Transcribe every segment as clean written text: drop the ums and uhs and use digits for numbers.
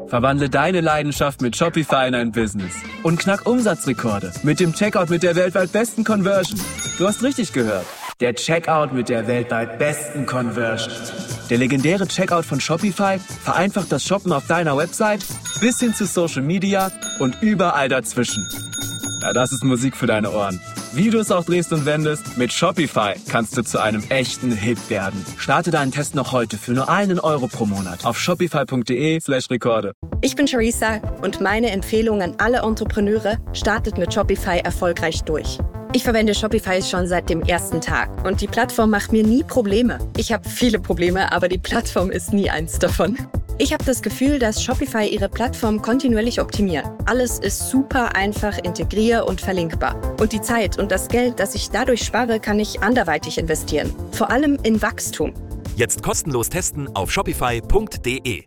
Verwandle deine Leidenschaft mit Shopify in ein Business und knack Umsatzrekorde mit dem Checkout mit der weltweit besten Conversion. Du hast richtig gehört. Der Checkout mit der weltweit besten Conversion. Der legendäre Checkout von Shopify vereinfacht das Shoppen auf deiner Website bis hin zu Social Media und überall dazwischen. Ja, das ist Musik für deine Ohren. Wie du es auch drehst und wendest, mit Shopify kannst du zu einem echten Hit werden. Starte deinen Test noch heute für nur €1 pro Monat auf shopify.de/Rekorde. Ich bin Charissa und meine Empfehlung an alle Entrepreneure: startet mit Shopify erfolgreich durch. Ich verwende Shopify schon seit dem ersten Tag und die Plattform macht mir nie Probleme. Ich habe viele Probleme, aber die Plattform ist nie eins davon. Ich habe das Gefühl, dass Shopify ihre Plattform kontinuierlich optimiert. Alles ist super einfach integrier- und verlinkbar. Und die Zeit und das Geld, das ich dadurch spare, kann ich anderweitig investieren. Vor allem in Wachstum. Jetzt kostenlos testen auf shopify.de.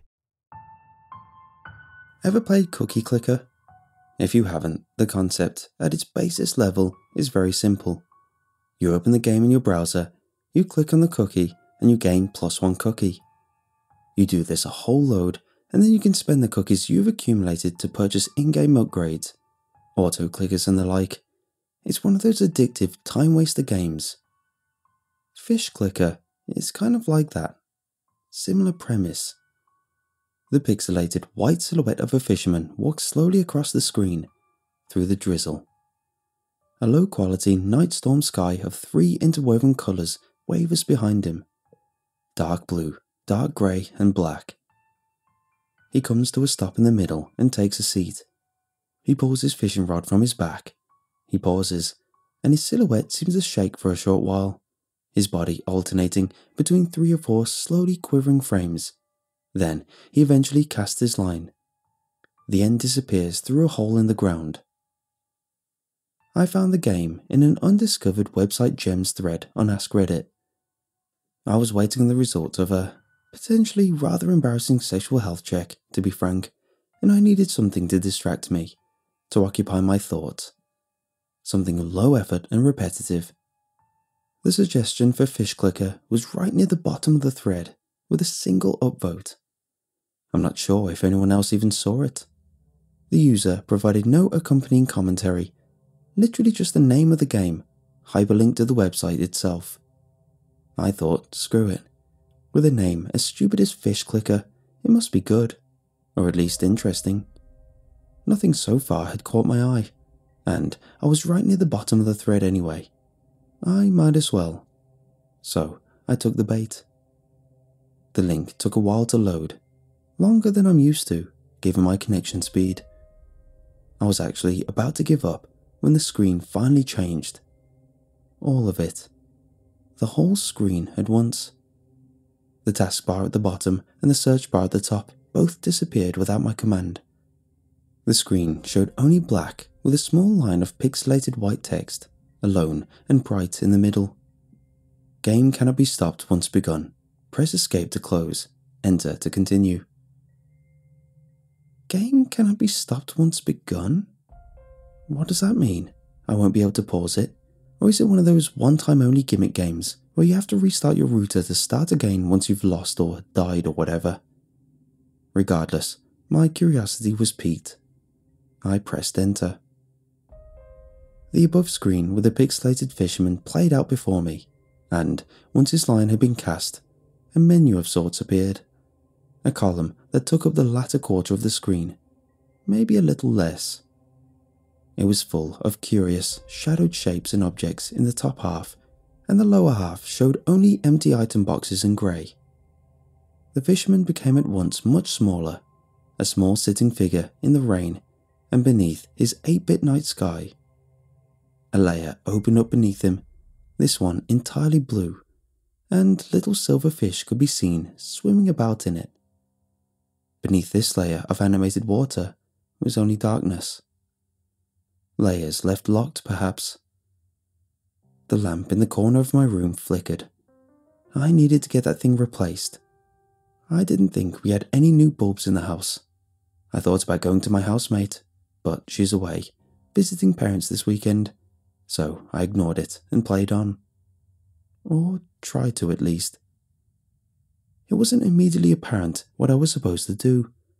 Ever played Cookie Clicker? If you haven't, the concept, at its basis level, is very simple. You open the game in your browser, you click on the cookie, and you gain +1 cookie. You do this a whole load, and then you can spend the cookies you've accumulated to purchase in-game upgrades, auto-clickers and the like. It's one of those addictive time-waster games. Fish Clicker is kind of like that. Similar premise. The pixelated white silhouette of a fisherman walks slowly across the screen, through the drizzle. A low-quality night storm sky of 3 interwoven colours wavers behind him. Dark blue, dark grey and black. He comes to a stop in the middle and takes a seat. He pulls his fishing rod from his back. He pauses, and his silhouette seems to shake for a short while, his body alternating between 3 or 4 slowly quivering frames. Then he eventually casts his line. The end disappears through a hole in the ground. I found the game in an undiscovered website gems thread on Ask Reddit. I was waiting on the result of a potentially rather embarrassing sexual health check, to be frank, and I needed something to distract me, to occupy my thoughts. Something low effort and repetitive. The suggestion for Fish Clicker was right near the bottom of the thread, with a single upvote. I'm not sure if anyone else even saw it. The user provided no accompanying commentary, literally just the name of the game, hyperlinked to the website itself. I thought, screw it. With a name as stupid as Fish Clicker, it must be good, or at least interesting. Nothing so far had caught my eye, and I was right near the bottom of the thread anyway. I might as well. So I took the bait. The link took a while to load, longer than I'm used to, given my connection speed. I was actually about to give up when the screen finally changed. All of it. The whole screen at once. The taskbar at the bottom and the search bar at the top both disappeared without my command. The screen showed only black with a small line of pixelated white text, alone and bright in the middle. Game cannot be stopped once begun. Press escape to close, enter to continue. Game cannot be stopped once begun? What does that mean? I won't be able to pause it? Or is it one of those one-time only gimmick games where you have to restart your router to start again once you've lost or died or whatever? Regardless, my curiosity was piqued. I pressed enter. The above screen with the pixelated fisherman played out before me, and once his line had been cast, a menu of sorts appeared. A column that took up the latter quarter of the screen, maybe a little less. It was full of curious, shadowed shapes and objects in the top half, and the lower half showed only empty item boxes in grey. The fisherman became at once much smaller, a small sitting figure in the rain, and beneath his 8-bit night sky. A layer opened up beneath him, this one entirely blue, and little silver fish could be seen swimming about in it. Beneath this layer of animated water was only darkness. Layers left locked, perhaps. The lamp in the corner of my room flickered. I needed to get that thing replaced. I didn't think we had any new bulbs in the house. I thought about going to my housemate, but she's away, visiting parents this weekend, so I ignored it and played on. Or tried to, at least. It wasn't immediately apparent what I was supposed to do.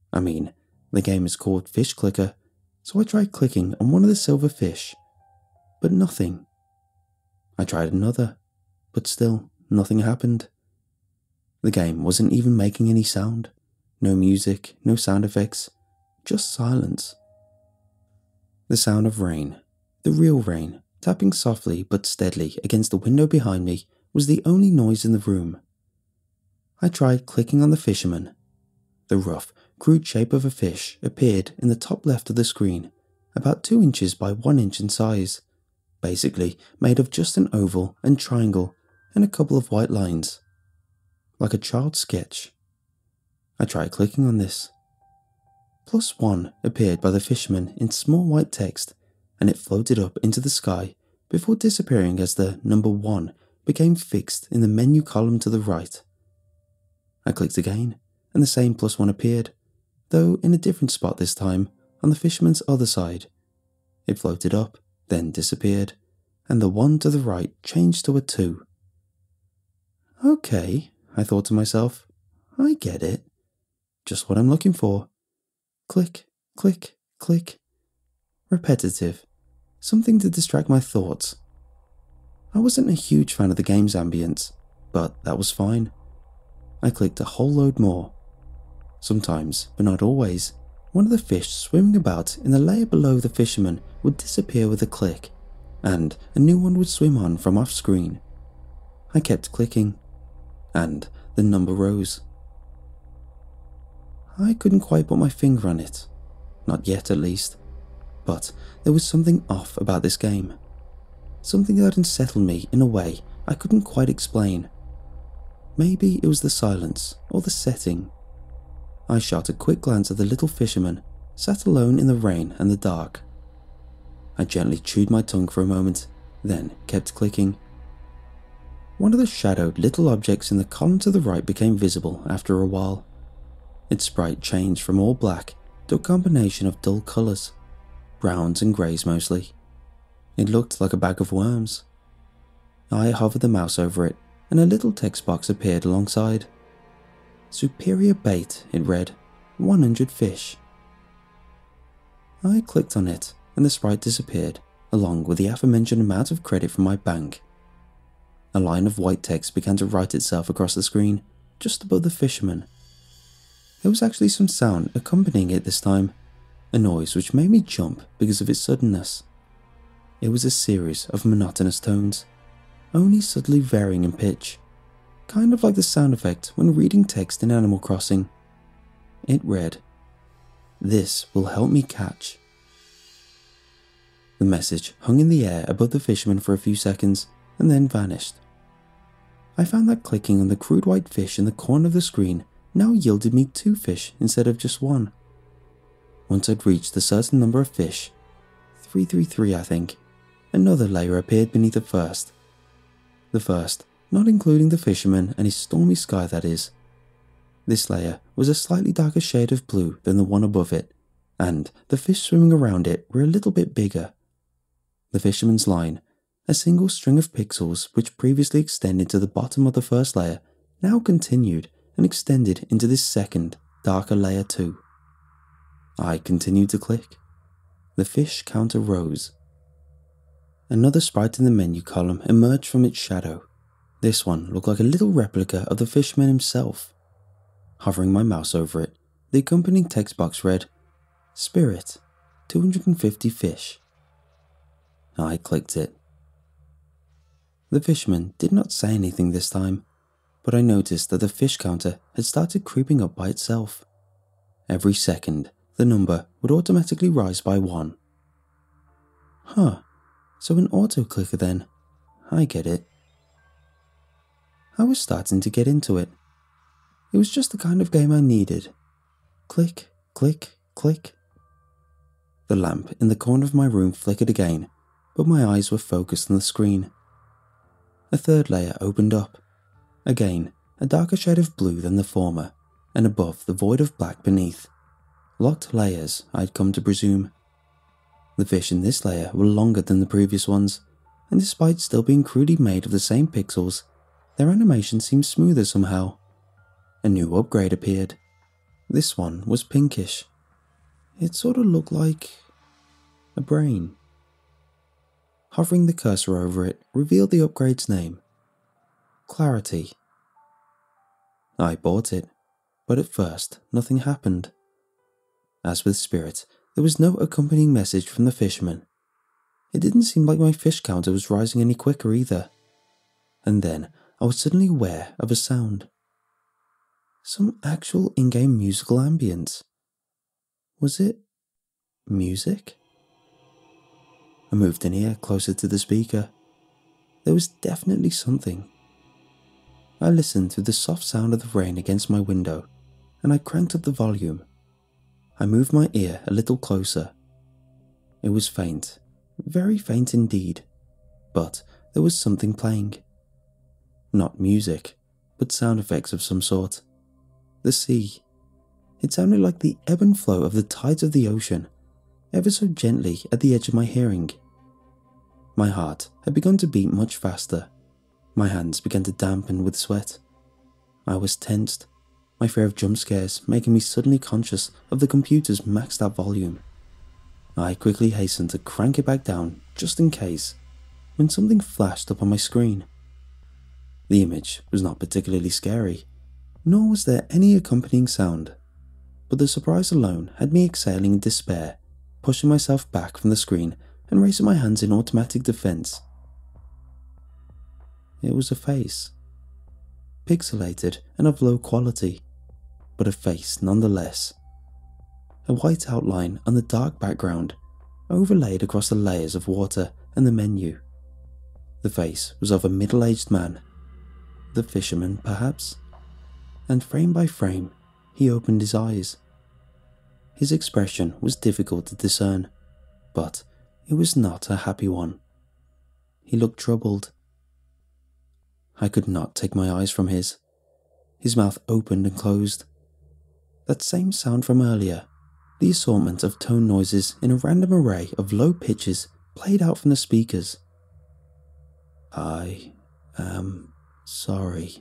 I mean, the game is called Fish Clicker, so I tried clicking on one of the silver fish, but nothing. I tried another, but still nothing happened. The game wasn't even making any sound. No music, no sound effects, just silence. The sound of rain, the real rain, tapping softly but steadily against the window behind me was the only noise in the room. I tried clicking on the fisherman. The rough, crude shape of a fish appeared in the top left of the screen, about 2 inches by 1 inch in size, basically made of just an oval and triangle and a couple of white lines, like a child's sketch. I tried clicking on this. +1 appeared by the fisherman in small white text, and it floated up into the sky before disappearing as the number 1 became fixed in the menu column to the right. I clicked again, and the same +1 appeared, though in a different spot this time, on the fisherman's other side. It floated up, then disappeared, and the 1 to the right changed to a 2. Okay, I thought to myself, I get it. Just what I'm looking for. Click, click, click. Repetitive. Something to distract my thoughts. I wasn't a huge fan of the game's ambience, but that was fine. I clicked a whole load more. Sometimes, but not always, one of the fish swimming about in the layer below the fisherman would disappear with a click, and a new one would swim on from off screen. I kept clicking, and the number rose. I couldn't quite put my finger on it, not yet at least, but there was something off about this game. Something that unsettled me in a way I couldn't quite explain. Maybe it was the silence or the setting. I shot a quick glance at the little fisherman, sat alone in the rain and the dark. I gently chewed my tongue for a moment, then kept clicking. One of the shadowed little objects in the column to the right became visible after a while. Its sprite changed from all black to a combination of dull colours, browns and greys mostly. It looked like a bag of worms. I hovered the mouse over it, and a little text box appeared alongside. Superior bait, it read, 100 fish. I clicked on it, and the sprite disappeared, along with the aforementioned amount of credit from my bank. A line of white text began to write itself across the screen, just above the fisherman. There was actually some sound accompanying it this time, a noise which made me jump because of its suddenness. It was a series of monotonous tones, only subtly varying in pitch, kind of like the sound effect when reading text in Animal Crossing. It read, "This will help me catch." The message hung in the air above the fisherman for a few seconds and then vanished. I found that clicking on the crude white fish in the corner of the screen now yielded me 2 fish instead of just 1. Once I'd reached a certain number of fish, 333 I think, another layer appeared beneath the first. The first, not including the fisherman and his stormy sky that is. This layer was a slightly darker shade of blue than the one above it, and the fish swimming around it were a little bit bigger. The fisherman's line, a single string of pixels which previously extended to the bottom of the first layer, now continued and extended into this second, darker layer too. I continued to click. The fish counter rose. Another sprite in the menu column emerged from its shadow. This one looked like a little replica of the fisherman himself. Hovering my mouse over it, the accompanying text box read, "Spirit, 250 fish." I clicked it. The fisherman did not say anything this time, but I noticed that the fish counter had started creeping up by itself. Every second, the number would automatically rise by 1. Huh, so an auto-clicker then. I get it. I was starting to get into it. It was just the kind of game I needed. Click, click, click. The lamp in the corner of my room flickered again, but my eyes were focused on the screen. A third layer opened up. Again, a darker shade of blue than the former, and above the void of black beneath. Locked layers, I'd come to presume. The fish in this layer were longer than the previous ones, and despite still being crudely made of the same pixels, their animation seemed smoother somehow. A new upgrade appeared. This one was pinkish. It sort of looked like a brain. Hovering the cursor over it revealed the upgrade's name. Clarity. I bought it, but at first nothing happened. As with Spirit, there was no accompanying message from the fisherman. It didn't seem like my fish counter was rising any quicker either. And then I was suddenly aware of a sound. Some actual in-game musical ambience. Was it music? I moved an ear closer to the speaker. There was definitely something. I listened to the soft sound of the rain against my window, and I cranked up the volume. I moved my ear a little closer. It was faint, very faint indeed, but there was something playing. Not music, but sound effects of some sort. The sea. It sounded like the ebb and flow of the tides of the ocean, ever so gently at the edge of my hearing. My heart had begun to beat much faster. My hands began to dampen with sweat. I was tensed, my fear of jump scares making me suddenly conscious of the computer's maxed out volume. I quickly hastened to crank it back down just in case, when something flashed up on my screen. The image was not particularly scary, nor was there any accompanying sound, but the surprise alone had me exhaling in despair, pushing myself back from the screen and raising my hands in automatic defense. It was a face. Pixelated and of low quality, but a face nonetheless. A white outline on the dark background, overlaid across the layers of water and the menu. The face was of a middle-aged man. The fisherman, perhaps? And frame by frame, he opened his eyes. His expression was difficult to discern, but it was not a happy one. He looked troubled. I could not take my eyes from his. His mouth opened and closed. That same sound from earlier, the assortment of tone noises in a random array of low pitches played out from the speakers. I am sorry.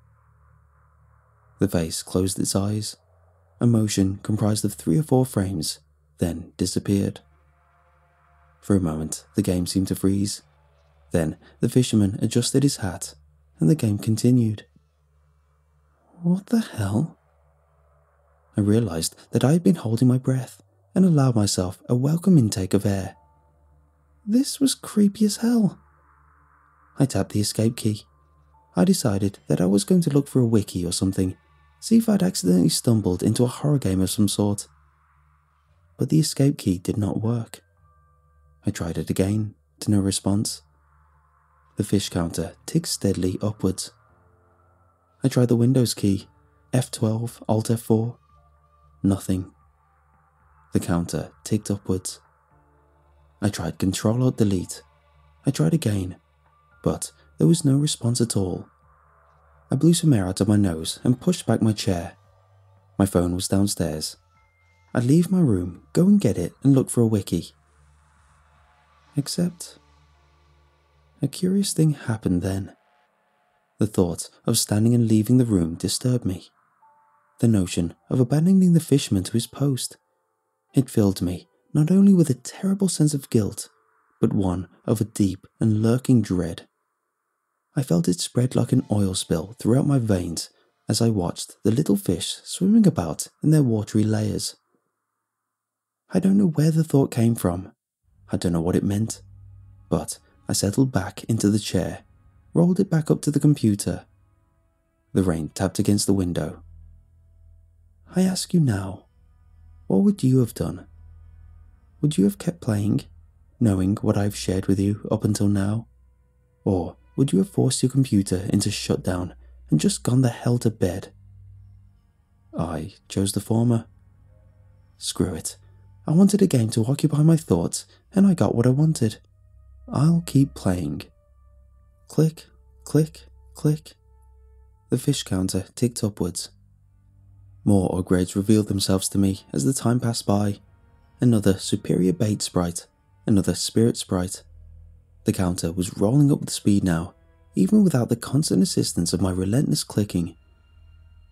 The face closed its eyes. A motion comprised of 3 or 4 frames, then disappeared. For a moment, the game seemed to freeze. Then the fisherman adjusted his hat, and the game continued. What the hell? I realized that I had been holding my breath and allowed myself a welcome intake of air. This was creepy as hell. I tapped the escape key. I decided that I was going to look for a wiki or something, see if I'd accidentally stumbled into a horror game of some sort. But the escape key did not work. I tried it again, to no response. The fish counter ticked steadily upwards. I tried the Windows key, F12, Alt F4. Nothing. The counter ticked upwards. I tried Control Alt Delete. I tried again, but there was no response at all. I blew some air out of my nose and pushed back my chair. My phone was downstairs. I'd leave my room, go and get it, and look for a wiki. Except a curious thing happened then. The thought of standing and leaving the room disturbed me. The notion of abandoning the fisherman to his post. It filled me not only with a terrible sense of guilt, but one of a deep and lurking dread. I felt it spread like an oil spill throughout my veins as I watched the little fish swimming about in their watery layers. I don't know where the thought came from. I don't know what it meant. But I settled back into the chair, rolled it back up to the computer. The rain tapped against the window. I ask you now, what would you have done? Would you have kept playing, knowing what I've shared with you up until now? Or would you have forced your computer into shutdown and just gone the hell to bed? I chose the former. Screw it. I wanted a game to occupy my thoughts, and I got what I wanted. I'll keep playing. Click, click, click. The fish counter ticked upwards. More upgrades revealed themselves to me as the time passed by. Another superior bait sprite, another spirit sprite. The counter was rolling up with speed now, even without the constant assistance of my relentless clicking.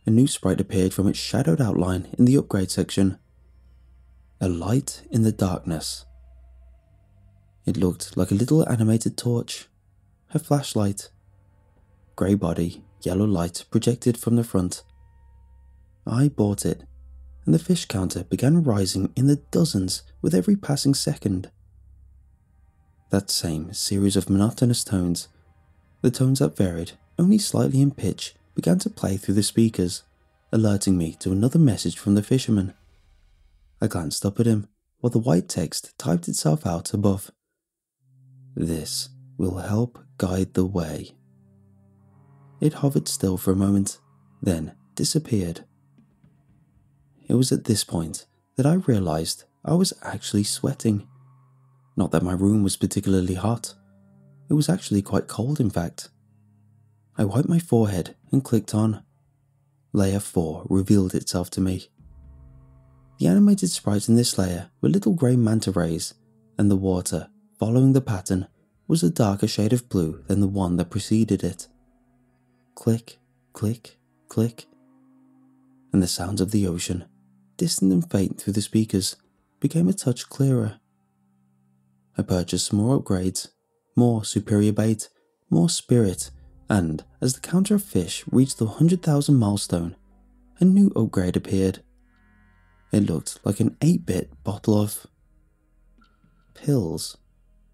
a new sprite appeared from its shadowed outline in the upgrade section. A light in the darkness. It looked like a little animated torch, a flashlight. Grey body, yellow light projected from the front. I bought it, and the fish counter began rising in the dozens with every passing second. That same series of monotonous tones, the tones that varied only slightly in pitch, began to play through the speakers, alerting me to another message from the fisherman. I glanced up at him, while the white text typed itself out above. This will help guide the way. It hovered still for a moment, then disappeared. It was at this point that I realized I was actually sweating. Not that my room was particularly hot. It was actually quite cold, in fact. I wiped my forehead and clicked on. Layer 4 revealed itself to me. The animated sprites in this layer were little grey manta rays, and the water, following the pattern, was a darker shade of blue than the one that preceded it. Click, click, click. And the sounds of the ocean, distant and faint through the speakers, became a touch clearer. I purchased some more upgrades, more superior bait, more spirit, and as the counter of fish reached the 100,000 milestone, a new upgrade appeared. It looked like an 8-bit bottle of pills.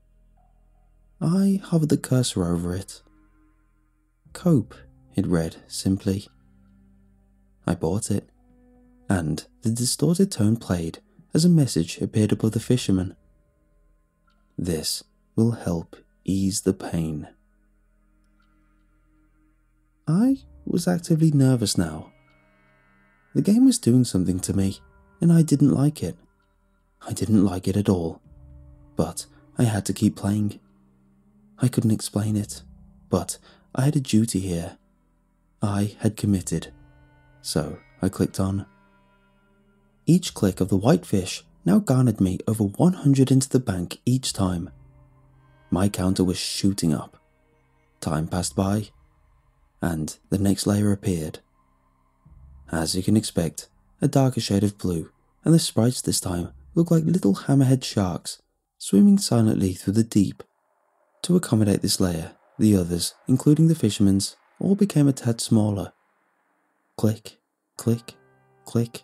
I hovered the cursor over it. Cope, it read simply. I bought it, and the distorted tone played as a message appeared above the fisherman. This will help ease the pain. I was actively nervous now. The game was doing something to me, and I didn't like it. I didn't like it at all, but I had to keep playing. I couldn't explain it, but I had a duty here. I had committed, so I clicked on. Each click of the white fish now garnered me over 100 into the bank each time. My counter was shooting up. Time passed by, and the next layer appeared. As you can expect, a darker shade of blue, and the sprites this time looked like little hammerhead sharks swimming silently through the deep. To accommodate this layer, the others, including the fisherman's, all became a tad smaller. Click, click, click.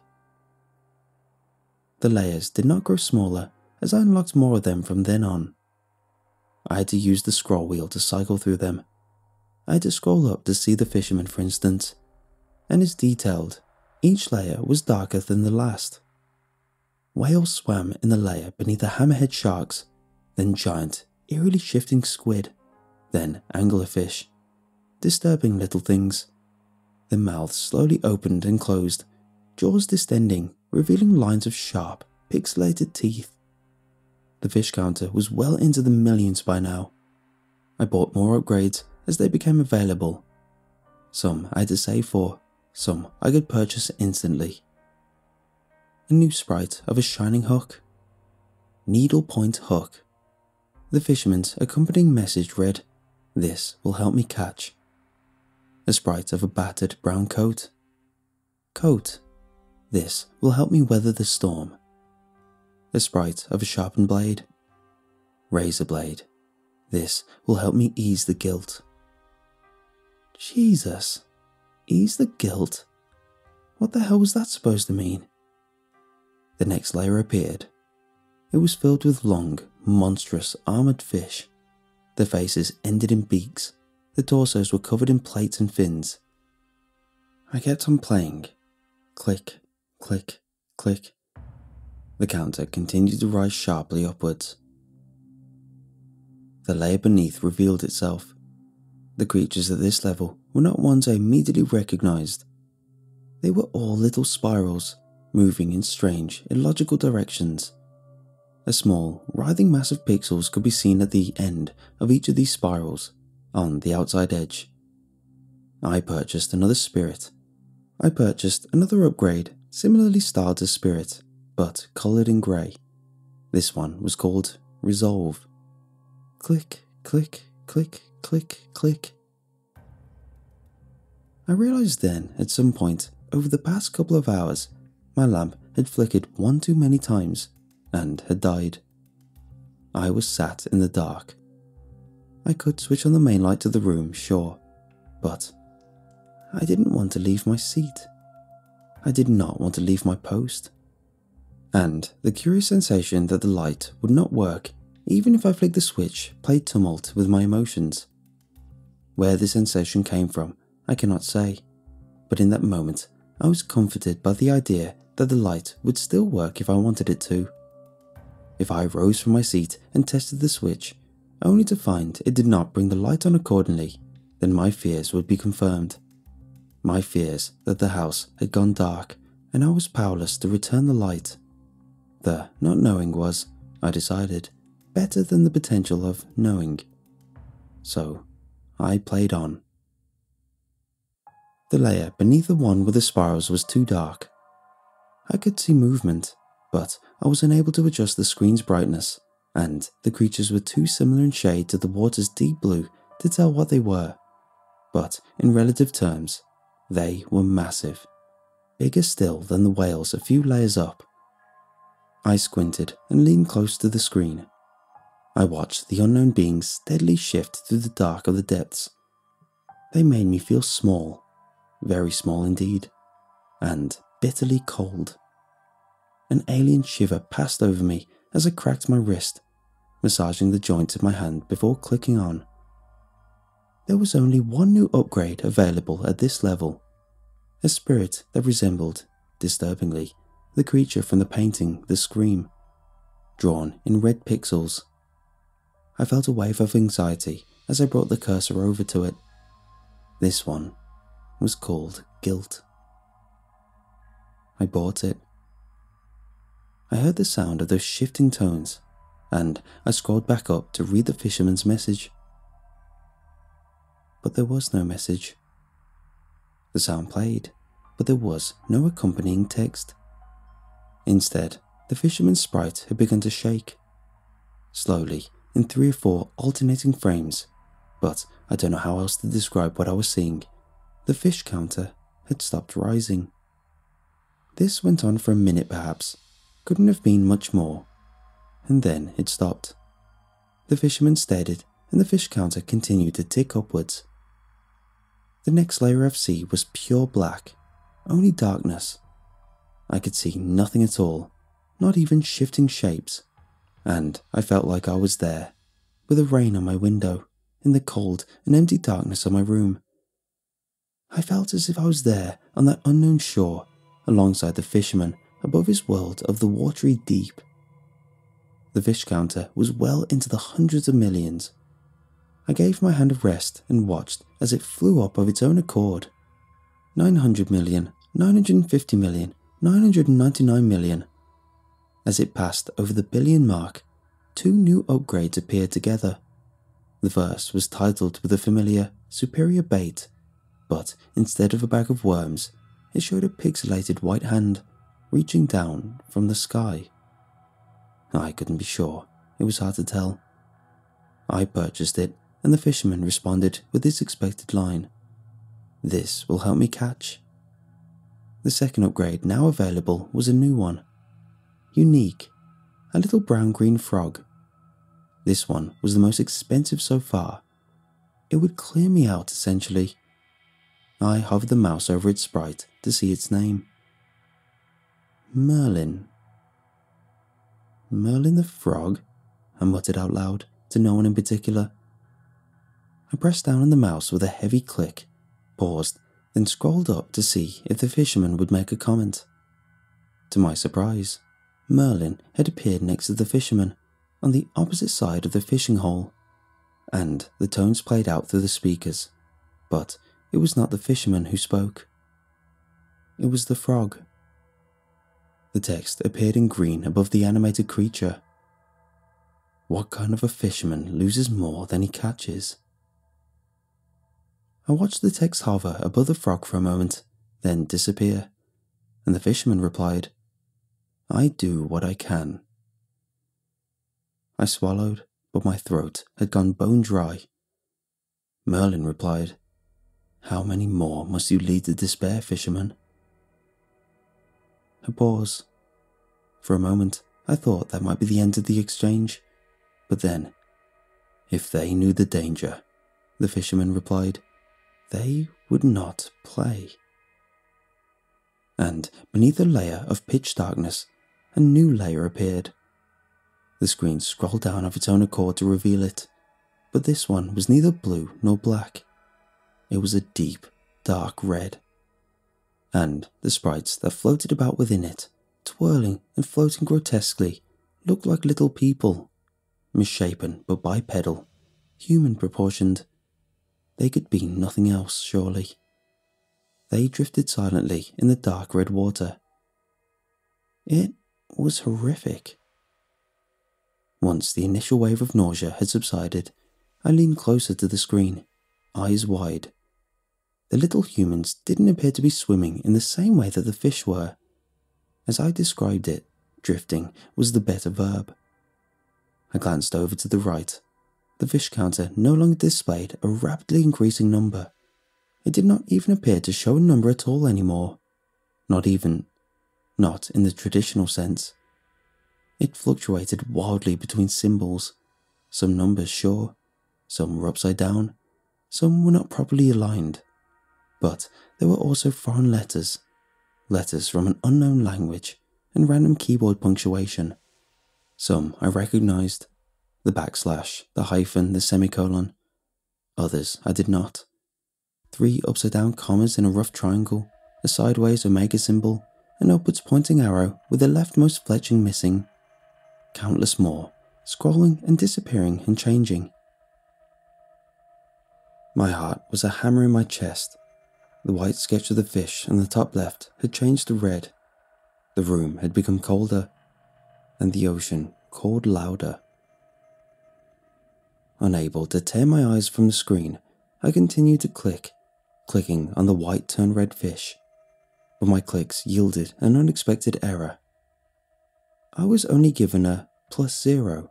The layers did not grow smaller as I unlocked more of them from then on. I had to use the scroll wheel to cycle through them. I had to scroll up to see the fisherman, for instance, and as detailed, each layer was darker than the last. Whales swam in the layer beneath the hammerhead sharks, then giant, eerily shifting squid, then anglerfish. Disturbing little things. Their mouths slowly opened and closed, jaws distending, revealing lines of sharp, pixelated teeth. The fish counter was well into the millions by now. I bought more upgrades as they became available. Some I had to save for, some I could purchase instantly. A new sprite of a shining hook. Needlepoint hook. The fisherman's accompanying message read, "This will help me catch." A sprite of a battered brown coat. Coat. This will help me weather the storm. A sprite of a sharpened blade. Razor blade. This will help me ease the guilt. Jesus. Ease the guilt? What the hell was that supposed to mean? The next layer appeared. It was filled with long, monstrous, armoured fish. Their faces ended in beaks. The torsos were covered in plates and fins. I kept on playing. Click, click, click. The counter continued to rise sharply upwards. The layer beneath revealed itself. The creatures at this level were not ones I immediately recognized. They were all little spirals, moving in strange, illogical directions. A small, writhing mass of pixels could be seen at the end of each of these spirals, on the outside edge. I purchased another spirit. I purchased another upgrade, similarly styled as spirit, but coloured in grey. This one was called Resolve. Click, click, click, click, click. I realised then, at some point, over the past couple of hours, my lamp had flickered one too many times and had died. I was sat in the dark. I could switch on the main light to the room, sure, but I didn't want to leave my seat. I did not want to leave my post. And the curious sensation that the light would not work even if I flicked the switch played tumult with my emotions. Where the sensation came from, I cannot say, but in that moment I was comforted by the idea that the light would still work if I wanted it to. If I rose from my seat and tested the switch, only to find it did not bring the light on accordingly, then my fears would be confirmed. My fears that the house had gone dark and I was powerless to return the light. The not knowing was, I decided, better than the potential of knowing. So I played on. The layer beneath the one with the spirals was too dark. I could see movement, but I was unable to adjust the screen's brightness, and the creatures were too similar in shade to the water's deep blue to tell what they were. But in relative terms, they were massive, bigger still than the whales a few layers up. I squinted and leaned close to the screen. I watched the unknown beings steadily shift through the dark of the depths. They made me feel small, very small indeed, and bitterly cold. An alien shiver passed over me as I cracked my wrist, massaging the joints of my hand before clicking on. There was only one new upgrade available at this level, a spirit that resembled, disturbingly, the creature from the painting The Scream, drawn in red pixels. I felt a wave of anxiety as I brought the cursor over to it. This one was called Guilt. I bought it. I heard the sound of those shifting tones, and I scrolled back up to read the fisherman's message. But there was no message. The sound played, but there was no accompanying text. Instead, the fisherman's sprite had begun to shake. Slowly, in 3 or 4 alternating frames, but I don't know how else to describe what I was seeing. The fish counter had stopped rising. This went on for a minute perhaps, couldn't have been much more, and then it stopped. The fisherman steadied and the fish counter continued to tick upwards. The next layer of sea was pure black, only darkness. I could see nothing at all, not even shifting shapes. And I felt like I was there, with the rain on my window, in the cold and empty darkness of my room. I felt as if I was there on that unknown shore, alongside the fisherman above his world of the watery deep. The fish counter was well into the hundreds of millions. I gave my hand a rest and watched as it flew up of its own accord. 900 million, 950 million, 999 million. As it passed over the billion mark, 2 new upgrades appeared together. The first was titled with the familiar Superior Bait, but instead of a bag of worms, it showed a pixelated white hand reaching down from the sky. I couldn't be sure, it was hard to tell. I purchased it, and the fisherman responded with his expected line, "This will help me catch." The second upgrade now available was a new one. Unique, a little brown-green frog. This one was the most expensive so far. It would clear me out essentially. I hovered the mouse over its sprite to see its name. Merlin. Merlin the frog? I muttered out loud, to no one in particular. I pressed down on the mouse with a heavy click, paused, then scrolled up to see if the fisherman would make a comment. To my surprise, Merlin had appeared next to the fisherman, on the opposite side of the fishing hole, and the tones played out through the speakers, but it was not the fisherman who spoke. It was the frog. The text appeared in green above the animated creature. What kind of a fisherman loses more than he catches? I watched the text hover above the frog for a moment, then disappear, and the fisherman replied, "I do what I can." I swallowed, but my throat had gone bone dry. Merlin replied, "How many more must you lead to despair, fisherman? a pause. For a moment, I thought that might be the end of the exchange, but then, if they knew the danger, the fisherman replied, they would not play. And beneath a layer of pitch darkness, a new layer appeared. The screen scrolled down of its own accord to reveal it, but this one was neither blue nor black. It was a deep, dark red. And the sprites that floated about within it, twirling and floating grotesquely, looked like little people, misshapen but bipedal, human proportioned. They could be nothing else, surely. They drifted silently in the dark red water. It was horrific. Once the initial wave of nausea had subsided, I leaned closer to the screen, eyes wide. The little humans didn't appear to be swimming in the same way that the fish were. As I described it, drifting was the better verb. I glanced over to the right. The fish counter no longer displayed a rapidly increasing number. It did not even appear to show a number at all anymore. Not in the traditional sense. It fluctuated wildly between symbols. Some numbers, sure. Some were upside down. Some were not properly aligned. But there were also foreign letters from an unknown language, and random keyboard punctuation. Some I recognized. The backslash, the hyphen, the semicolon. Others I did not. 3 upside-down commas in a rough triangle, a sideways omega symbol, an upwards pointing arrow with the leftmost fletching missing. Countless more, scrolling and disappearing and changing. My heart was a hammer in my chest. The white sketch of the fish on the top left had changed to red. The room had become colder, and the ocean called louder. Unable to tear my eyes from the screen, I continued to clicking on the white turned red fish, but my clicks yielded an unexpected error. I was only given a +0.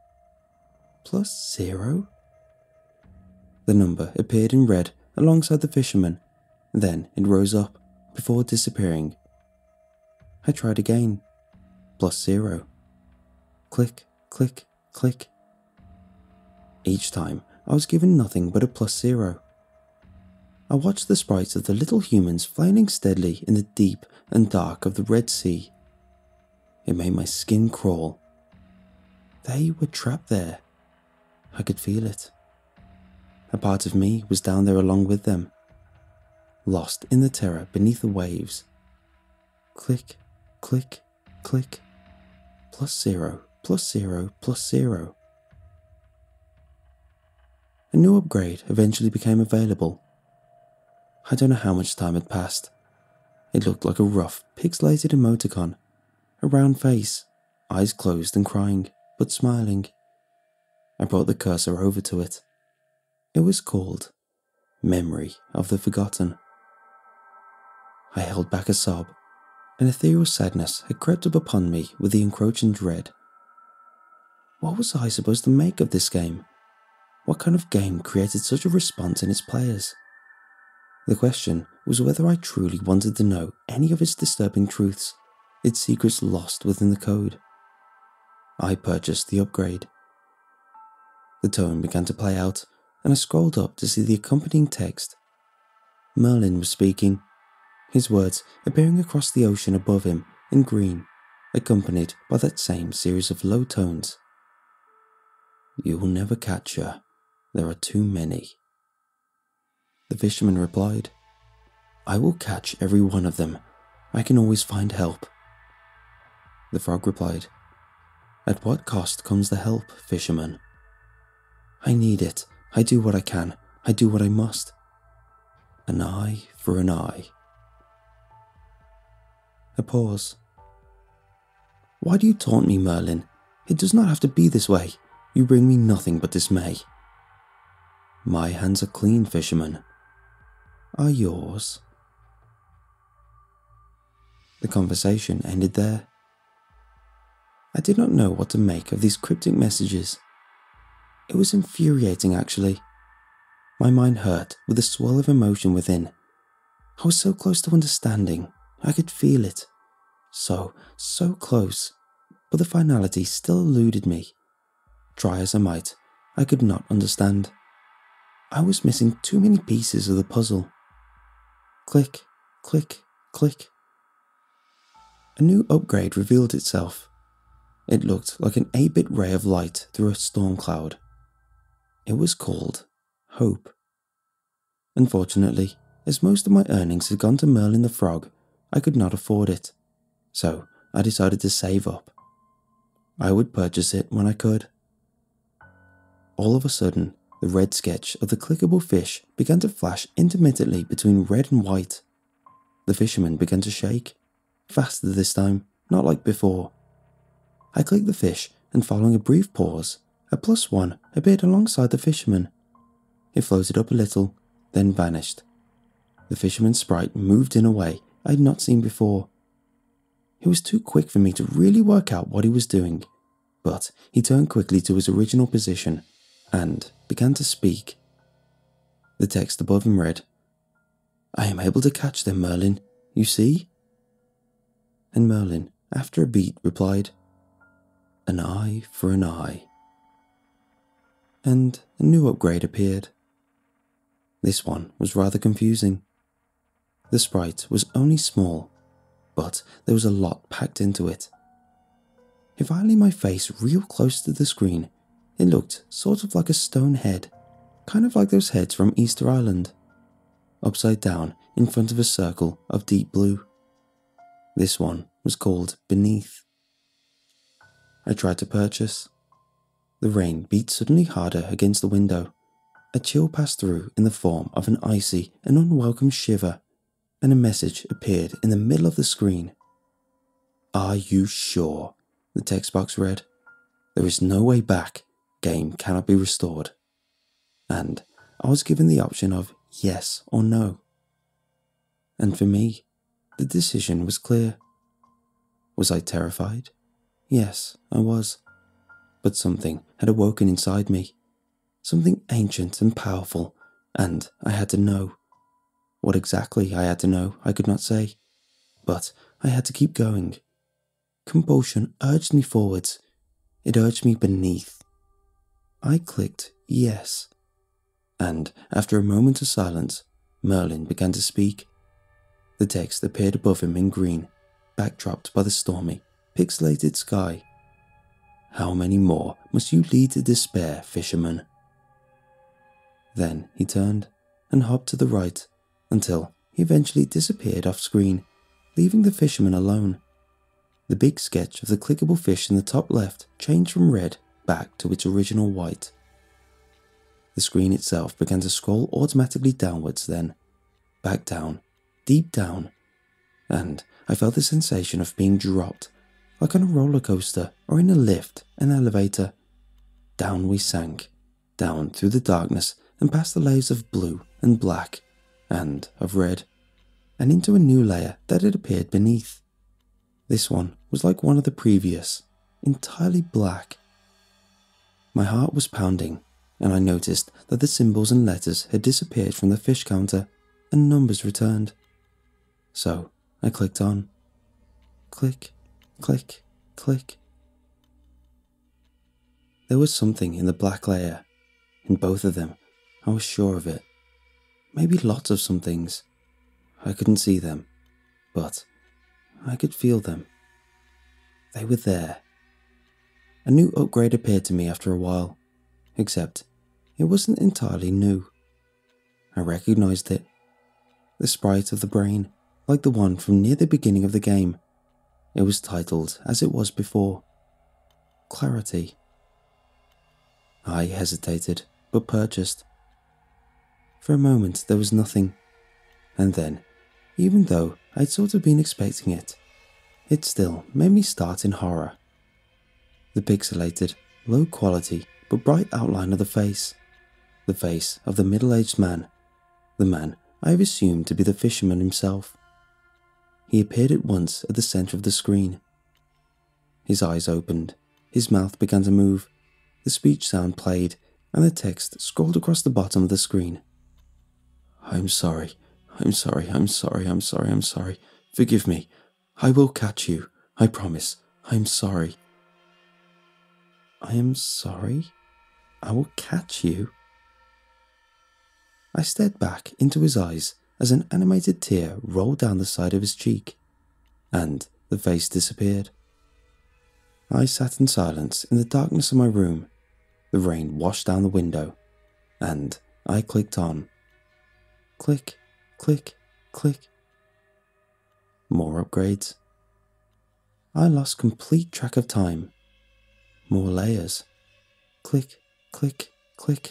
+0? The number appeared in red alongside the fisherman, then it rose up, before disappearing. I tried again. +0. Click, click, click. Each time, I was given nothing but a +0. I watched the sprites of the little humans flaming steadily in the deep and dark of the Red Sea. It made my skin crawl. They were trapped there. I could feel it. A part of me was down there along with them, lost in the terror beneath the waves. Click, click, click. +0, +0, +0. A new upgrade eventually became available. I don't know how much time had passed. It looked like a rough, pixelated emoticon. A round face, eyes closed and crying, but smiling. I brought the cursor over to it. It was called Memory of the Forgotten. I held back a sob. An ethereal sadness had crept up upon me with the encroaching dread. What was I supposed to make of this game? What kind of game created such a response in its players? The question was whether I truly wanted to know any of its disturbing truths, its secrets lost within the code. I purchased the upgrade. The tone began to play out, and I scrolled up to see the accompanying text. Merlin was speaking, his words appearing across the ocean above him in green, accompanied by that same series of low tones. You will never catch her. There are too many. The fisherman replied, I will catch every one of them. I can always find help. The frog replied, At what cost comes the help, fisherman? I need it. I do what I can. I do what I must. An eye for an eye. A pause. Why do you taunt me, Merlin? It does not have to be this way. You bring me nothing but dismay. My hands are clean, fisherman. Are yours? The conversation ended there. I did not know what to make of these cryptic messages. It was infuriating, actually. My mind hurt with a swell of emotion within. I was so close to understanding. I could feel it. so close, but the finality still eluded me. Try as I might, I could not understand. I was missing too many pieces of the puzzle. Click, click, click. A new upgrade revealed itself. It looked like an 8-bit ray of light through a storm cloud. It was called Hope. Unfortunately, as most of my earnings had gone to Merlin the Frog, I could not afford it, so I decided to save up. I would purchase it when I could. All of a sudden, the red sketch of the clickable fish began to flash intermittently between red and white. The fisherman began to shake, faster this time, not like before. I clicked the fish, and following a brief pause, a +1 appeared alongside the fisherman. It floated up a little, then vanished. The fisherman's sprite moved in a way I had not seen before. He was too quick for me to really work out what he was doing, but he turned quickly to his original position and began to speak. The text above him read, "I am able to catch them, Merlin, you see?" And Merlin, after a beat, replied, "An eye for an eye." And a new upgrade appeared. This one was rather confusing. The sprite was only small, but there was a lot packed into it. If I laid my face real close to the screen, it looked sort of like a stone head, kind of like those heads from Easter Island, upside down in front of a circle of deep blue. This one was called Beneath. I tried to purchase. The rain beat suddenly harder against the window. A chill passed through in the form of an icy and unwelcome shiver, and a message appeared in the middle of the screen. "Are you sure?" the text box read. "There is no way back. Game cannot be restored." And I was given the option of yes or no. And for me, the decision was clear. Was I terrified? Yes, I was. But something had awoken inside me. Something ancient and powerful, and I had to know. What exactly I had to know, I could not say, but I had to keep going. Compulsion urged me forwards. It urged me beneath. I clicked yes. And after a moment of silence, Merlin began to speak. The text appeared above him in green, backdropped by the stormy, pixelated sky. "How many more must you lead to despair, fisherman?" Then he turned and hopped to the right until he eventually disappeared off screen, leaving the fisherman alone. The big sketch of the clickable fish in the top left changed from red back to its original white. The screen itself began to scroll automatically downwards then, back down, deep down, and I felt the sensation of being dropped, like on a roller coaster or in a lift, an elevator. Down we sank, down through the darkness and past the layers of blue and black and of red, and into a new layer that had appeared beneath. This one was like one of the previous, entirely black. My heart was pounding, and I noticed that the symbols and letters had disappeared from the fish counter and numbers returned. So I clicked on. Click, click, click. There was something in the black layer. In both of them, I was sure of it. Maybe lots of some things. I couldn't see them, but I could feel them. They were there. A new upgrade appeared to me after a while, except it wasn't entirely new. I recognized it. The sprite of the brain, like the one from near the beginning of the game. It was titled as it was before. Clarity. I hesitated, but purchased. For a moment there was nothing, and then, even though I'd sort of been expecting it, it still made me start in horror. The pixelated, low quality but bright outline of the face of the middle-aged man, the man I have assumed to be the fisherman himself. He appeared at once at the center of the screen. His eyes opened, his mouth began to move, the speech sound played, and the text scrolled across the bottom of the screen. I'm sorry. Forgive me. I will catch you. I promise. I am sorry." "I am sorry? I will catch you." I stared back into his eyes as an animated tear rolled down the side of his cheek, and the face disappeared. I sat in silence in the darkness of my room. The rain washed down the window, and I clicked on. Click, click, click. More upgrades. I lost complete track of time. More layers. Click, click, click.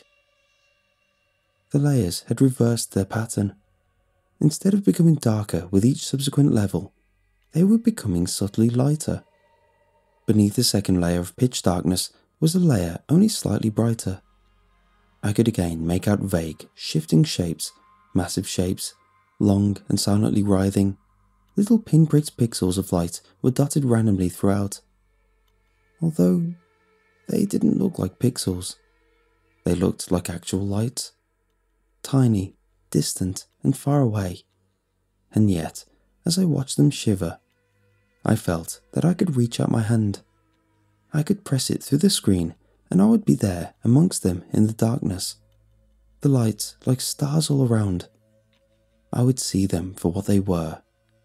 The layers had reversed their pattern. Instead of becoming darker with each subsequent level, they were becoming subtly lighter. Beneath the second layer of pitch darkness was a layer only slightly brighter. I could again make out vague, shifting shapes, massive shapes, long and silently writhing. Little pinpricked pixels of light were dotted randomly throughout. Although they didn't look like pixels. They looked like actual light. Tiny, distant and far away. And yet, as I watched them shiver, I felt that I could reach out my hand. I could press it through the screen and I would be there amongst them in the darkness. The lights like stars all around. I would see them for what they were.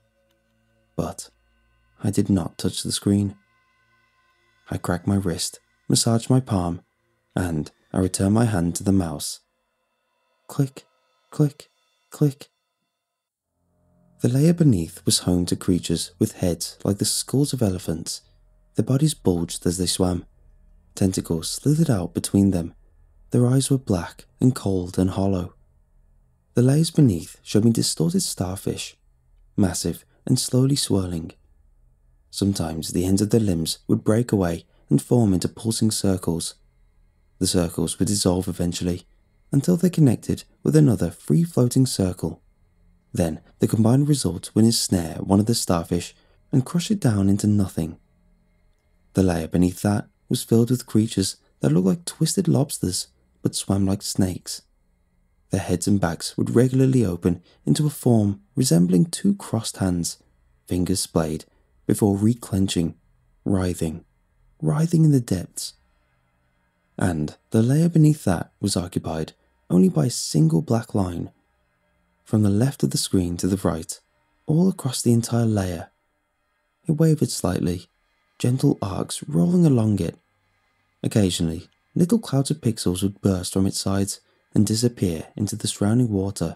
But I did not touch the screen. I cracked my wrist, massaged my palm, and I returned my hand to the mouse. Click, click, click. The layer beneath was home to creatures with heads like the skulls of elephants. Their bodies bulged as they swam. Tentacles slithered out between them. Their eyes were black and cold and hollow. The layers beneath showed me distorted starfish, massive and slowly swirling. Sometimes the ends of their limbs would break away and form into pulsing circles. The circles would dissolve eventually, until they connected with another free-floating circle. Then the combined result would ensnare one of the starfish and crush it down into nothing. The layer beneath that was filled with creatures that looked like twisted lobsters but swam like snakes. Their heads and backs would regularly open into a form resembling two crossed hands, fingers splayed, before reclenching, writhing in the depths. And the layer beneath that was occupied only by a single black line. From the left of the screen to the right, all across the entire layer. It wavered slightly, gentle arcs rolling along it. Occasionally, little clouds of pixels would burst from its sides and disappear into the surrounding water.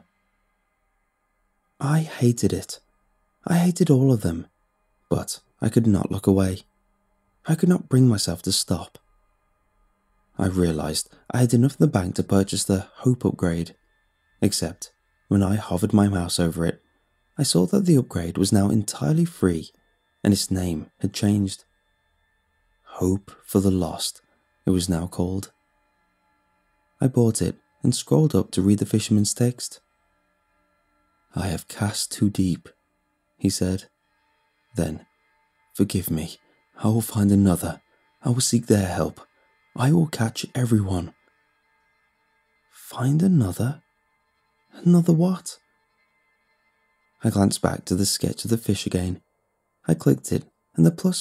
I hated it. I hated all of them, but I could not look away. I could not bring myself to stop. I realized I had enough in the bank to purchase the Hope upgrade, except when I hovered my mouse over it, I saw that the upgrade was now entirely free and its name had changed. Hope for the Lost, it was now called. I bought it and scrolled up to read the fisherman's text. "I have cast too deep," he said. Then, "Forgive me, I will find another. I will seek their help. I will catch everyone." Find another? Another what? I glanced back to the sketch of the fish again. I clicked it, and the plus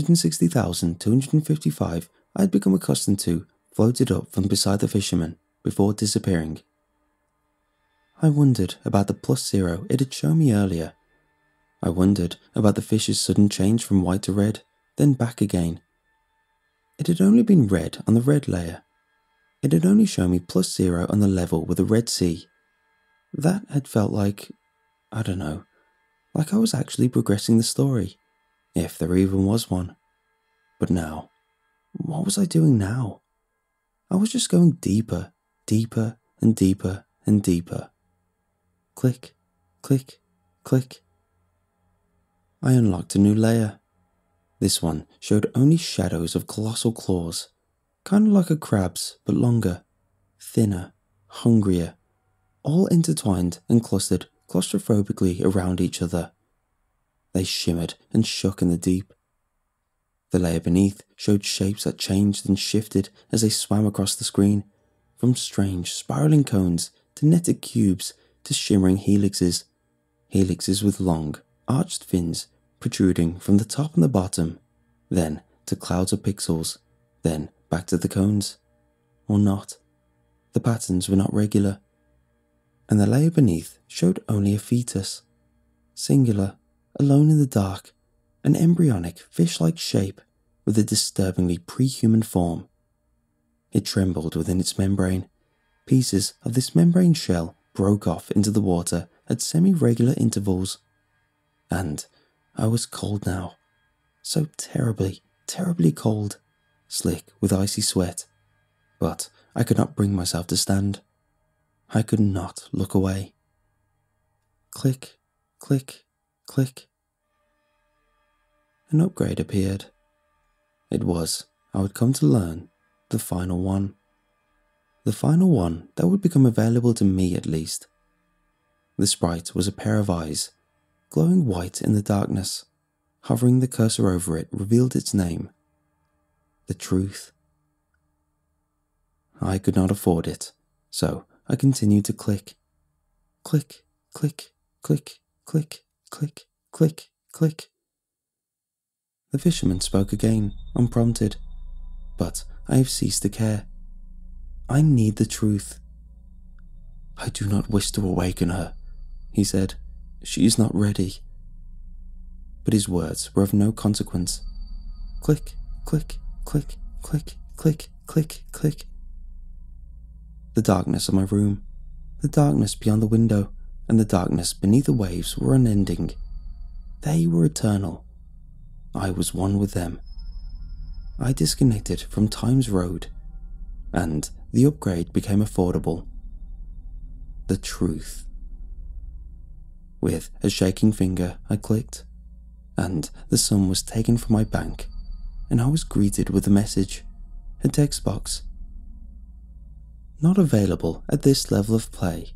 460,255 I had become accustomed to floated up from beside the fisherman before disappearing. I wondered about the +0 it had shown me earlier. I wondered about the fish's sudden change from white to red, then back again. It had only been red on the red layer. It had only shown me +0 on the level with a red sea. That had felt like, I don't know, like I was actually progressing the story, if there even was one. But now, what was I doing now? I was just going deeper, deeper and deeper and deeper. Click, click, click. I unlocked a new layer. This one showed only shadows of colossal claws, kind of like a crab's but longer, thinner, hungrier, all intertwined and clustered claustrophobically around each other. They shimmered and shook in the deep. The layer beneath showed shapes that changed and shifted as they swam across the screen, from strange spiraling cones to netted cubes to shimmering helixes with long, arched fins protruding from the top and the bottom, then to clouds of pixels, then back to the cones. Or not. The patterns were not regular, and the layer beneath showed only a fetus, singular, alone in the dark, an embryonic fish-like shape with a disturbingly pre-human form. It trembled within its membrane. Pieces of this membrane shell broke off into the water at semi-regular intervals. And I was cold now. So terribly, terribly cold, slick with icy sweat. But I could not bring myself to stand. I could not look away. Click, click, click. An upgrade appeared. It was, I would come to learn, the final one. The final one that would become available to me at least. The sprite was a pair of eyes, glowing white in the darkness. Hovering the cursor over it revealed its name. The Truth. I could not afford it, so I continued to click. Click, click, click, click, click, click, click. The fisherman spoke again, unprompted, but I have ceased to care. I need the truth. I do not wish to awaken her, he said. She is not ready. But his words were of no consequence. Click, click, click, click, click, click, click. The darkness of my room, the darkness beyond the window, and the darkness beneath the waves were unending. They were eternal. I was one with them. I disconnected from time's road, and the upgrade became affordable. The truth. With a shaking finger, I clicked, and the sum was taken from my bank, and I was greeted with a message, a text box. Not available at this level of play.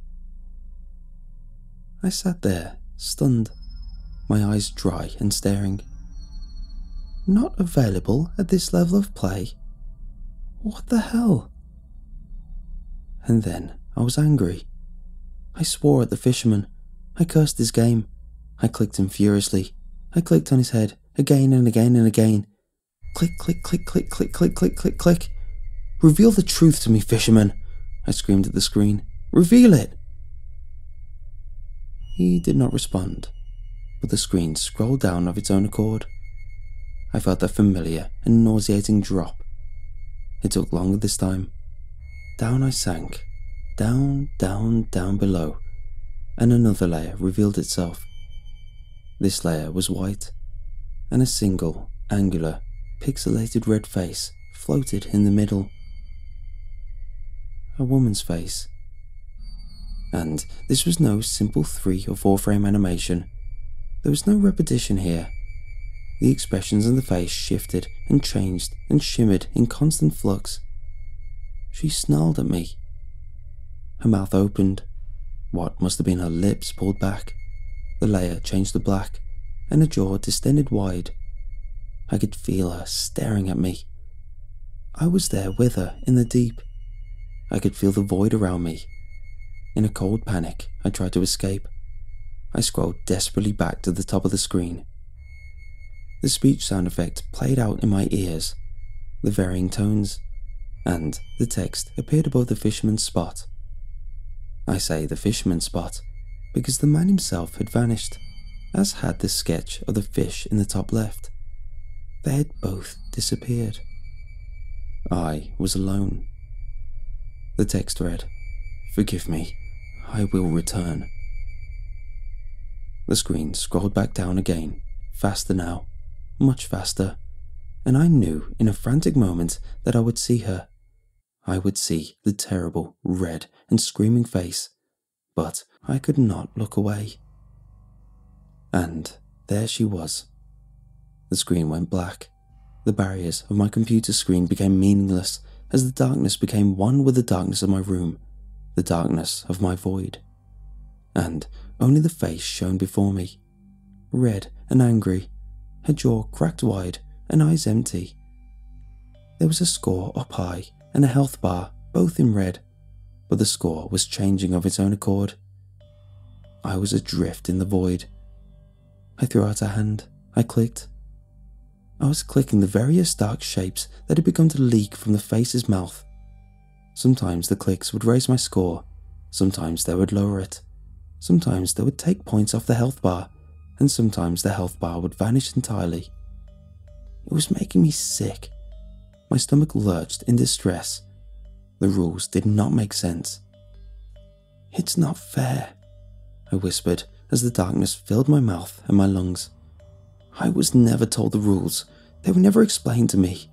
I sat there, stunned, my eyes dry and staring. Not available at this level of play? What the hell? And then I was angry. I swore at the fisherman. I cursed his game. I clicked him furiously. I clicked on his head, again and again and again. Click, click, click, click, click, click, click, click, click. Reveal the truth to me, fisherman, I screamed at the screen. Reveal it! He did not respond, but the screen scrolled down of its own accord. I felt that familiar and nauseating drop. It took longer this time. Down I sank, down, down, down below, and another layer revealed itself. This layer was white, and a single, angular, pixelated red face floated in the middle. A woman's face. And this was no simple 3 or 4 frame animation. There was no repetition here. The expressions on the face shifted and changed and shimmered in constant flux. She snarled at me. Her mouth opened. What must have been her lips pulled back. The layer changed to black, and her jaw distended wide. I could feel her staring at me. I was there with her in the deep. I could feel the void around me. In a cold panic, I tried to escape. I scrolled desperately back to the top of the screen. The speech sound effect played out in my ears, the varying tones, and the text appeared above the fisherman's spot. I say the fisherman's spot because the man himself had vanished, as had the sketch of the fish in the top left. They had both disappeared. I was alone. The text read, "Forgive me, I will return." The screen scrolled back down again, faster now, much faster, and I knew in a frantic moment that I would see her. I would see the terrible, red and screaming face, but I could not look away. And there she was. The screen went black. The barriers of my computer screen became meaningless as the darkness became one with the darkness of my room, the darkness of my void. And only the face shone before me, red and angry, her jaw cracked wide and eyes empty. There was a score up high and a health bar, both in red, but the score was changing of its own accord. I was adrift in the void. I threw out a hand. I clicked. I was clicking the various dark shapes that had begun to leak from the face's mouth. Sometimes the clicks would raise my score, sometimes they would lower it. Sometimes they would take points off the health bar, and sometimes the health bar would vanish entirely. It was making me sick. My stomach lurched in distress. The rules did not make sense. "It's not fair," I whispered as the darkness filled my mouth and my lungs. I was never told the rules. They were never explained to me.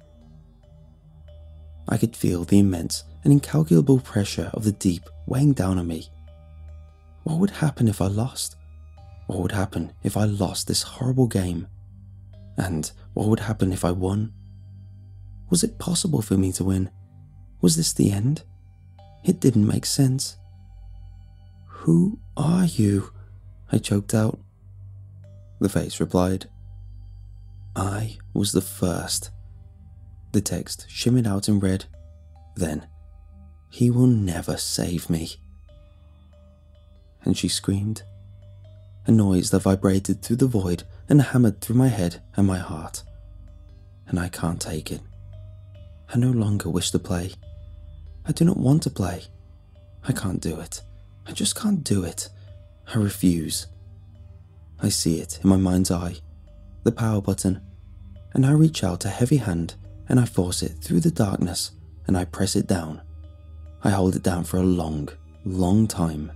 I could feel the immense and incalculable pressure of the deep weighing down on me. What would happen if I lost? What would happen if I lost this horrible game? And what would happen if I won? Was it possible for me to win? Was this the end? It didn't make sense. "Who are you?" I choked out. The face replied, "I was the first." The text shimmered out in red. Then, "He will never save me." And she screamed. A noise that vibrated through the void and hammered through my head and my heart. And I can't take it. I no longer wish to play. I do not want to play. I can't do it. I just can't do it. I refuse. I see it in my mind's eye, the power button, and I reach out a heavy hand and I force it through the darkness and I press it down. I hold it down for a long, long time.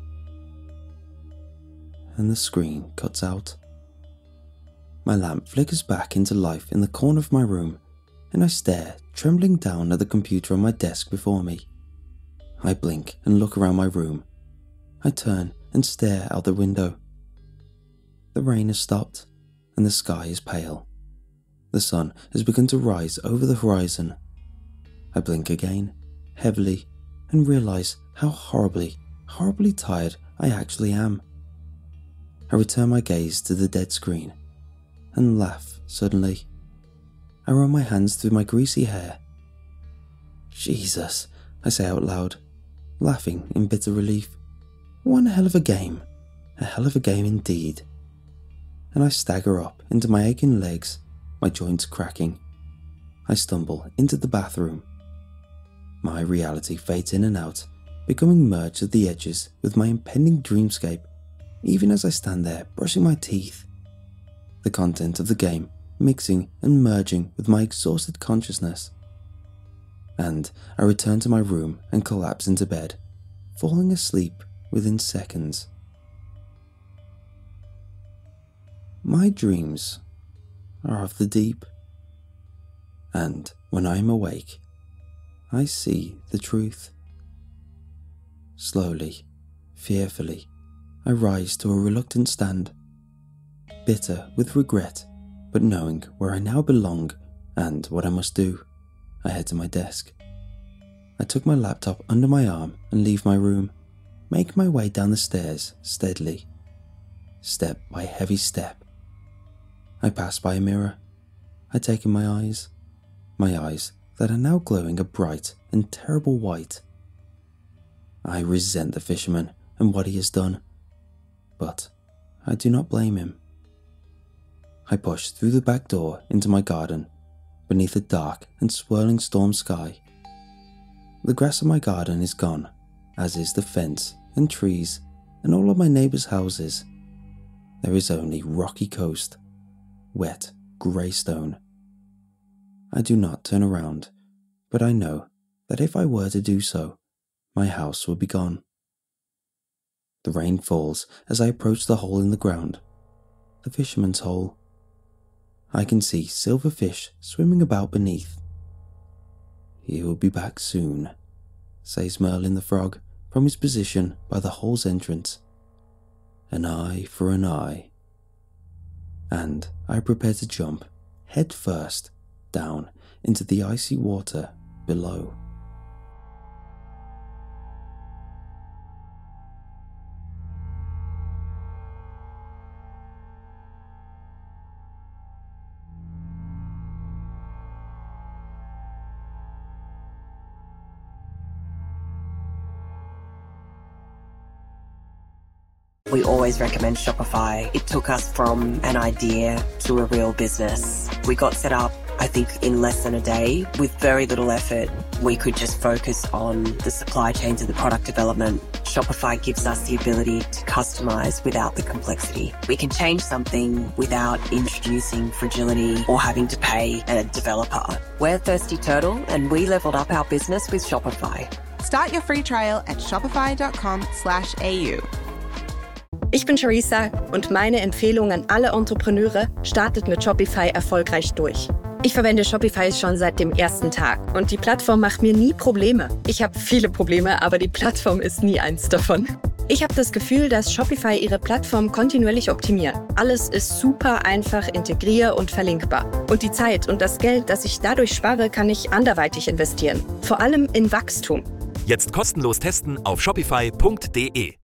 And the screen cuts out. My lamp flickers back into life in the corner of my room, and I stare, trembling down at the computer on my desk before me. I blink and look around my room. I turn and stare out the window. The rain has stopped, and the sky is pale. The sun has begun to rise over the horizon. I blink again, heavily, and realize how horribly, horribly tired I actually am. I return my gaze to the dead screen and laugh suddenly. I run my hands through my greasy hair. "Jesus," I say out loud, laughing in bitter relief. "One hell of a game. A hell of a game indeed." And I stagger up into my aching legs, my joints cracking. I stumble into the bathroom. My reality fades in and out, becoming merged at the edges with my impending dreamscape, even as I stand there brushing my teeth. The content of the game mixing and merging with my exhausted consciousness. And I return to my room and collapse into bed, falling asleep within seconds. My dreams are of the deep, and when I am awake, I see the truth. Slowly, fearfully, I rise to a reluctant stand, bitter with regret, but knowing where I now belong and what I must do. I head to my desk. I tuck my laptop under my arm and leave my room, make my way down the stairs steadily, step by heavy step. I pass by a mirror. I take in my eyes that are now glowing a bright and terrible white. I resent the fisherman and what he has done, but I do not blame him. I push through the back door into my garden, beneath a dark and swirling storm sky. The grass of my garden is gone, as is the fence and trees and all of my neighbours' houses. There is only rocky coast, wet grey stone. I do not turn around, but I know that if I were to do so, my house would be gone. The rain falls as I approach the hole in the ground, the fisherman's hole. I can see silver fish swimming about beneath. "He will be back soon," says Merlin the frog from his position by the hole's entrance. "An eye for an eye." And I prepare to jump, head first, down into the icy water below. We always recommend Shopify. It took us from an idea to a real business. We got set up, I think, in less than a day. With very little effort, we could just focus on the supply chains and the product development. Shopify gives us the ability to customize without the complexity. We can change something without introducing fragility or having to pay a developer. We're Thirsty Turtle, and we leveled up our business with Shopify. Start your free trial at shopify.com/au. Ich bin Charissa und meine Empfehlung an alle Entrepreneure: startet mit Shopify erfolgreich durch. Ich verwende Shopify schon seit dem ersten Tag und die Plattform macht mir nie Probleme. Ich habe viele Probleme, aber die Plattform ist nie eins davon. Ich habe das Gefühl, dass Shopify ihre Plattform kontinuierlich optimiert. Alles ist super einfach, integrier- und verlinkbar. Und die Zeit und das Geld, das ich dadurch spare, kann ich anderweitig investieren. Vor allem in Wachstum. Jetzt kostenlos testen auf shopify.de.